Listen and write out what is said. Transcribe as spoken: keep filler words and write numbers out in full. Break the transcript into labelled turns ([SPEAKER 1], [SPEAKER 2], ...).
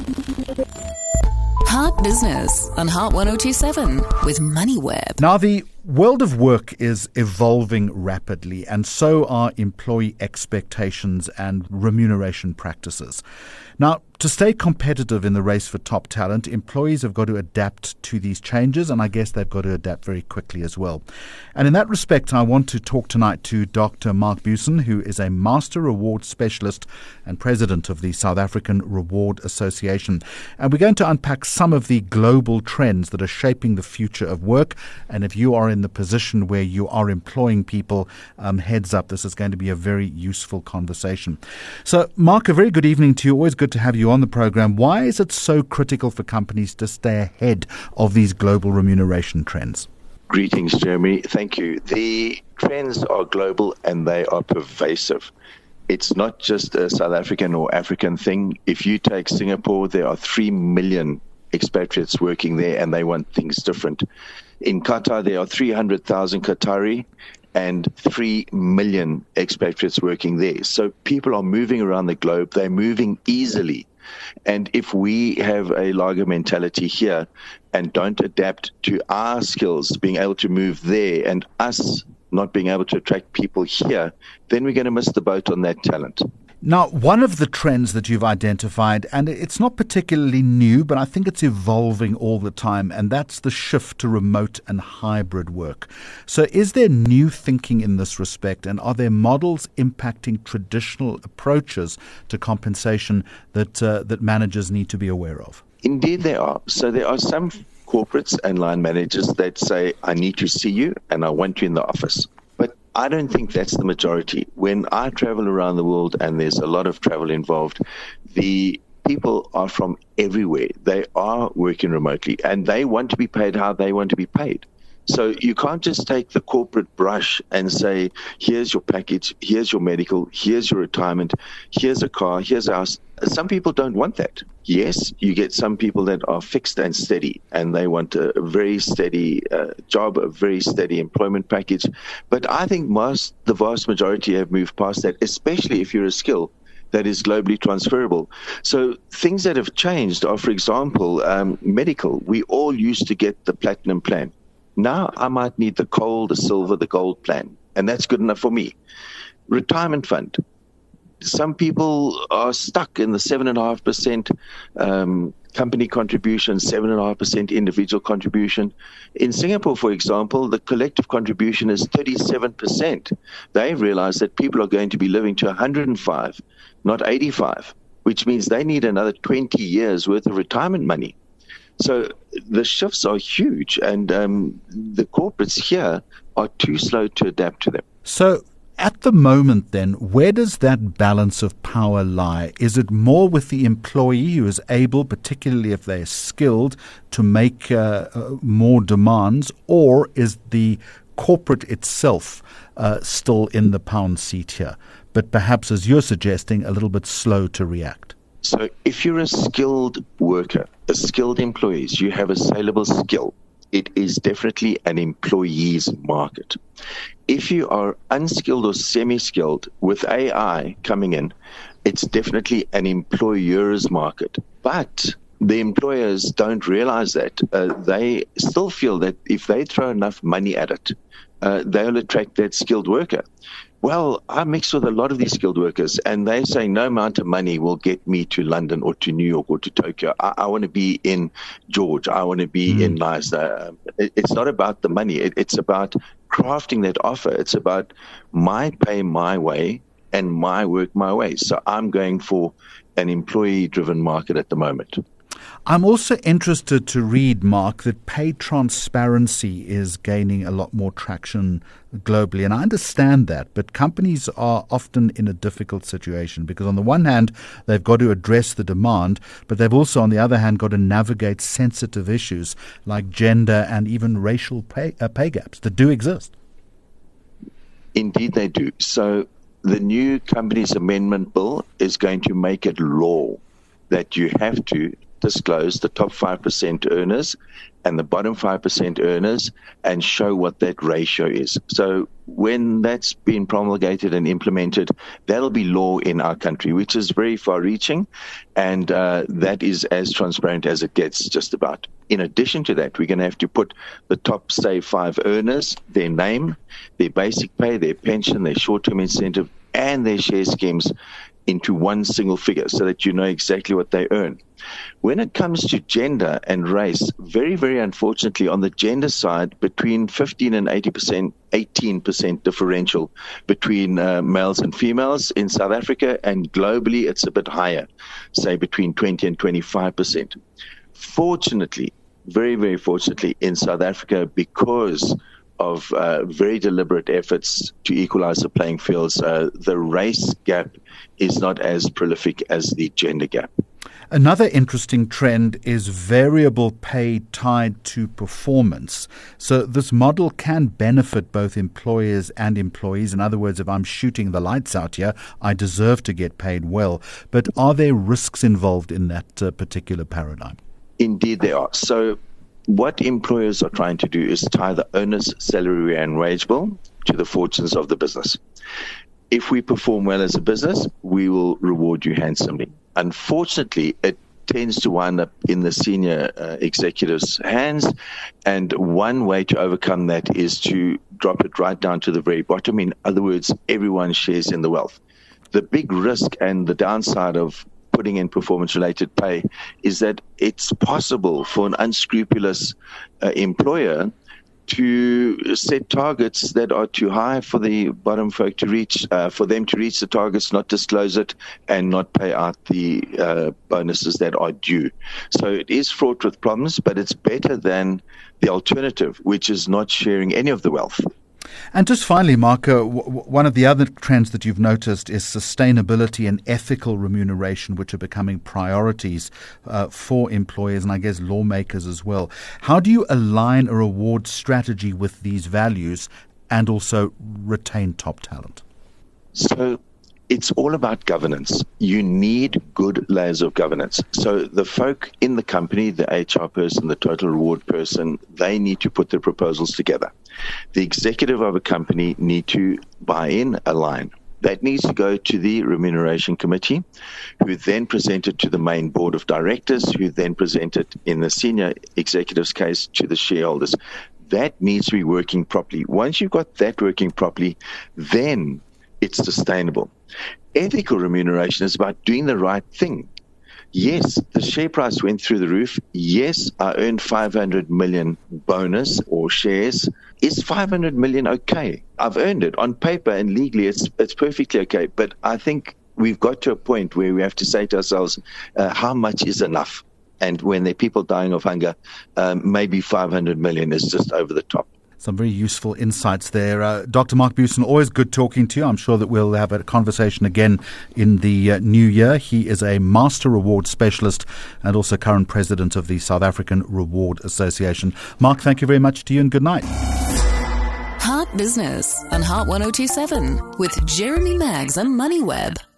[SPEAKER 1] Heart Business on Heart one oh two point seven with MoneyWeb.
[SPEAKER 2] Now, the world of work is evolving rapidly, and so are employee expectations and remuneration practices. Now, to stay competitive in the race for top talent, employees have got to adapt to these changes, and I guess they've got to adapt very quickly as well. And in that respect, I want to talk tonight to Doctor Mark Busen, who is a Master Reward Specialist and President of the South African Reward Association. And we're going to unpack some of the global trends that are shaping the future of work. And if you are in the position where you are employing people, um, heads up, this is going to be a very useful conversation. So, Mark, a very good evening to you. Always good to have you on the program. Why is it so critical for companies to stay ahead of these global remuneration trends?
[SPEAKER 3] Greetings, Jeremy. Thank you. The trends are global and they are pervasive. It's not just a South African or African thing. If you take Singapore, there are three million expatriates working there and they want things different. In Qatar, there are three hundred thousand Qatari and three million expatriates working there. So people are moving around the globe. They're moving easily. And if we have a lager mentality here and don't adapt to our skills, being able to move there, and us not being able to attract people here, then we're going to miss the boat on that talent.
[SPEAKER 2] Now, one of the trends that you've identified, and it's not particularly new, but I think it's evolving all the time, and that's the shift to remote and hybrid work. So is there new thinking in this respect, and are there models impacting traditional approaches to compensation that uh, that managers need to be aware of?
[SPEAKER 3] Indeed, there are. So there are some corporates and line managers that say, I need to see you and I want you in the office. But I don't think that's the majority. When I travel around the world, and there's a lot of travel involved, the people are from everywhere. They are working remotely, and they want to be paid how they want to be paid. So you can't just take the corporate brush and say, here's your package, here's your medical, here's your retirement, here's a car, here's a house. Some people don't want that. Yes, you get some people that are fixed and steady, and they want a very steady uh, job, a very steady employment package. But I think most, the vast majority have moved past that, especially if you're a skill that is globally transferable. So things that have changed are, for example, um, medical. We all used to get the platinum plan. Now I might need the gold, the silver, the gold plan, and that's good enough for me. Retirement fund. Some people are stuck in the seven point five percent um, company contribution, seven point five percent individual contribution. In Singapore, for example, the collective contribution is thirty-seven percent. They've realized that people are going to be living to one hundred five, not eighty-five, which means they need another twenty years worth of retirement money. So the shifts are huge, and um, the corporates here are too slow to adapt to them.
[SPEAKER 2] So at the moment, then, where does that balance of power lie? Is it more with the employee who is able, particularly if they're skilled, to make uh, uh, more demands, or is the corporate itself uh, still in the pound seat here, but perhaps, as you're suggesting, a little bit slow to react?
[SPEAKER 3] So if you're a skilled worker, a skilled employee, you have a saleable skill, it is definitely an employee's market. If you are unskilled or semi-skilled, with A I coming in, it's definitely an employer's market. But the employers don't realize that. Uh, they still feel that if they throw enough money at it, uh, they'll attract that skilled worker. Well, I mix with a lot of these skilled workers, and they say no amount of money will get me to London or to New York or to Tokyo. I, I want to be in Georgia. I want to be mm. in Leicester. It, it's not about the money. It, it's about crafting that offer. It's about my pay my way and my work my way. So I'm going for an employee-driven market at the moment.
[SPEAKER 2] I'm also interested to read, Mark, that pay transparency is gaining a lot more traction globally. And I understand that, but companies are often in a difficult situation because on the one hand, they've got to address the demand, but they've also, on the other hand, got to navigate sensitive issues like gender and even racial pay, uh, pay gaps that do exist.
[SPEAKER 3] Indeed, they do. So the new Companies Amendment Bill is going to make it law that you have to disclose the top five percent earners and the bottom five percent earners and show what that ratio is. So when that's been promulgated and implemented, that'll be law in our country, which is very far-reaching, and uh, that is as transparent as it gets, just about. In addition to that, we're going to have to put the top, say, five earners, their name, their basic pay, their pension, their short-term incentive, and their share schemes into one single figure so that you know exactly what they earn. When it comes to gender and race, very, very unfortunately, on the gender side, between fifteen and eighty percent, eighteen percent differential between uh, males and females in South Africa, and globally it's a bit higher, say between twenty and twenty-five percent. Fortunately, very, very fortunately, in South Africa, because of uh, very deliberate efforts to equalize the playing fields, uh, the race gap is not as prolific as the gender gap.
[SPEAKER 2] Another interesting trend is variable pay tied to performance. So this model can benefit both employers and employees. In other words, if I'm shooting the lights out here, I deserve to get paid well. But are there risks involved in that uh, particular paradigm?
[SPEAKER 3] Indeed, there are. So what employers are trying to do is tie the owner's salary and wage bill to the fortunes of the business. If we perform well as a business, we will reward you handsomely. Unfortunately, it tends to wind up in the senior uh, executives' hands, and one way to overcome that is to drop it right down to the very bottom. In other words, everyone shares in the wealth. The big risk and the downside of putting in performance-related pay is that it's possible for an unscrupulous uh, employer to set targets that are too high for the bottom folk to reach, uh, for them to reach the targets, not disclose it, and not pay out the uh, bonuses that are due. So it is fraught with problems, but it's better than the alternative, which is not sharing any of the wealth.
[SPEAKER 2] And just finally, Mark, uh, w- one of the other trends that you've noticed is sustainability and ethical remuneration, which are becoming priorities uh, for employers and I guess lawmakers as well. How do you align a reward strategy with these values and also retain top talent?
[SPEAKER 3] So it's all about governance. You need good layers of governance. So the folk in the company, the H R person, the total reward person, they need to put their proposals together. The executive of a company need to buy in, align. That needs to go to the remuneration committee, who then present it to the main board of directors, who then present it, in the senior executive's case, to the shareholders. That needs to be working properly. Once you've got that working properly, then it's sustainable. Ethical remuneration is about doing the right thing. Yes, the share price went through the roof. Yes, I earned five hundred million bonus or shares. Is five hundred million okay? I've earned it. On paper and legally, it's it's perfectly okay. But I think we've got to a point where we have to say to ourselves, uh, how much is enough? And when there are people dying of hunger, um, maybe five hundred million is just over the top.
[SPEAKER 2] Some very useful insights there. Uh, Doctor Mark Buson, always good talking to you. I'm sure that we'll have a conversation again in the uh, new year. He is a Master Reward Specialist and also current President of the South African Reward Association. Mark, thank you very much to you and good night.
[SPEAKER 1] Heart Business on Heart one oh two seven with Jeremy Maggs and MoneyWeb.